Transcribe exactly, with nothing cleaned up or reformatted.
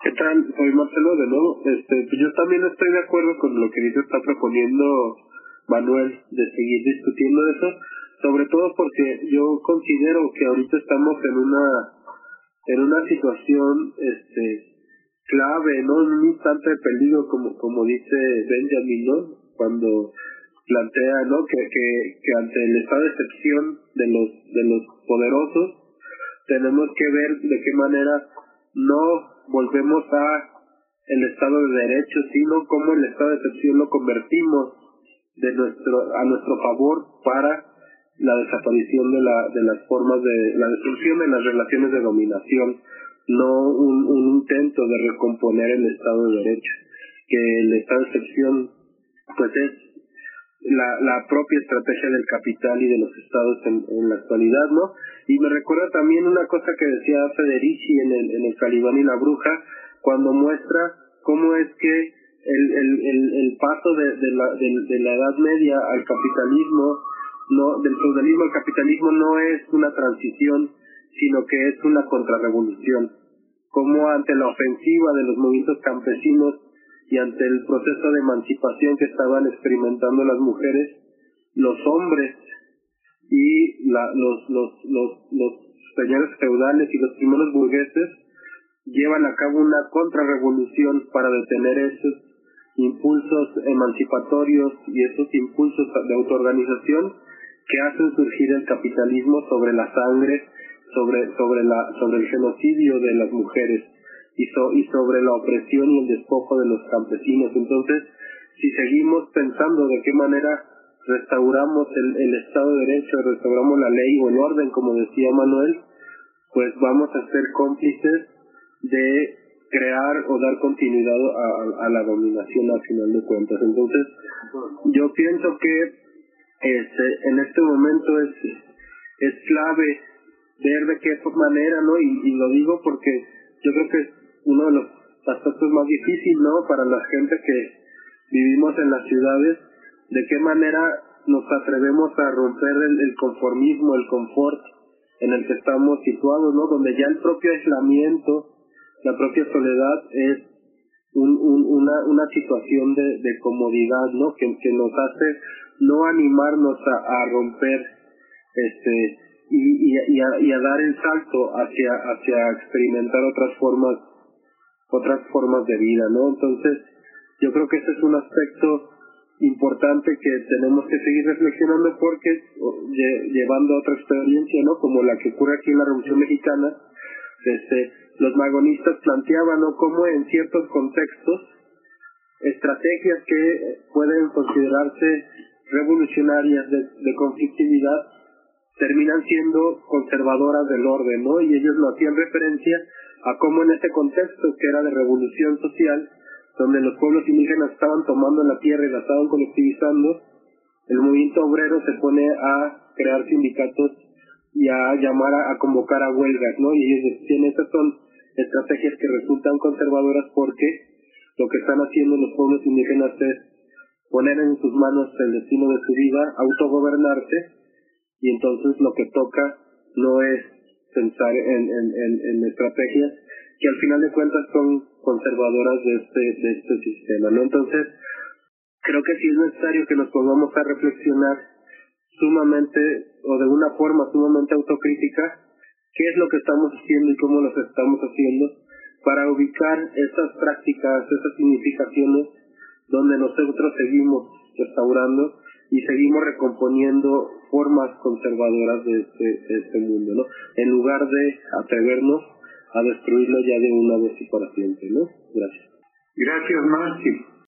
¿Qué tal? Soy Marcelo de nuevo. Este, pues yo también estoy de acuerdo con lo que dice, está proponiendo Manuel, de seguir discutiendo eso, sobre todo porque yo considero que ahorita estamos en una en una situación este clave, ¿no? En un instante de peligro, como como dice Benjamin, ¿no? Cuando plantea, ¿no? Que, que, que ante el estado de excepción de los de los poderosos tenemos que ver de qué manera no volvemos a el Estado de Derecho, sino cómo el Estado de excepción lo convertimos de nuestro a nuestro favor para la desaparición de la de las formas de la destrucción de las relaciones de dominación, no un, un intento de recomponer el Estado de Derecho, que el Estado de excepción pues es la, la propia estrategia del capital y de los estados en, en la actualidad, ¿no? Y me recuerda también una cosa que decía Federici en el, en el Calibán y la Bruja, cuando muestra cómo es que el, el, el, el paso de, de, la, de, de la Edad Media al capitalismo, no, del feudalismo al capitalismo no es una transición, sino que es una contrarrevolución. Como ante la ofensiva de los movimientos campesinos y ante el proceso de emancipación que estaban experimentando las mujeres, los hombres y la, los, los, los, los señores feudales y los primeros burgueses llevan a cabo una contrarrevolución para detener esos impulsos emancipatorios y esos impulsos de autoorganización que hacen surgir el capitalismo sobre la sangre, sobre sobre la sobre el genocidio de las mujeres y so, y sobre la opresión y el despojo de los campesinos. Entonces, si seguimos pensando de qué manera restauramos el, el Estado de Derecho, restauramos la ley o el orden, como decía Manuel, pues vamos a ser cómplices de crear o dar continuidad a, a, a la dominación al final de cuentas. Entonces, yo pienso que este, en este momento es, es clave ver de qué manera, ¿no? Y, y lo digo porque yo creo que es uno de los aspectos más difíciles, ¿no? Para la gente que vivimos en las ciudades, de qué manera nos atrevemos a romper el, el conformismo, el confort en el que estamos situados, ¿no? Donde ya el propio aislamiento, la propia soledad es un, un, una, una situación de, de comodidad, ¿no? Que, que nos hace no animarnos a, a romper este y, y, y, a, y a dar el salto hacia hacia experimentar otras formas otras formas de vida, ¿no? Entonces, yo creo que ese es un aspecto importante que tenemos que seguir reflexionando porque lle, llevando a otra experiencia, ¿no? Como la que ocurre aquí en la Revolución Mexicana, este, los magonistas planteaban, ¿no? Cómo en ciertos contextos estrategias que pueden considerarse revolucionarias de, de conflictividad terminan siendo conservadoras del orden, ¿no? Y ellos lo hacían referencia a cómo en este contexto que era de revolución social, donde los pueblos indígenas estaban tomando la tierra y la estaban colectivizando, el movimiento obrero se pone a crear sindicatos y a llamar a, a convocar a huelgas, ¿no? Y ellos decían, estas son estrategias que resultan conservadoras porque lo que están haciendo los pueblos indígenas es poner en sus manos el destino de su vida, autogobernarse, y entonces lo que toca no es pensar en, en, en, en estrategias que al final de cuentas son conservadoras de este, de este sistema, ¿no? Entonces, creo que sí es necesario que nos pongamos a reflexionar sumamente, o de una forma sumamente autocrítica, qué es lo que estamos haciendo y cómo lo estamos haciendo, para ubicar esas prácticas, esas significaciones, donde nosotros seguimos restaurando y seguimos recomponiendo formas conservadoras de este, de este mundo, ¿no? En lugar de atrevernos a destruirlo ya de una vez y para siempre, ¿no? Gracias. Gracias, Marci.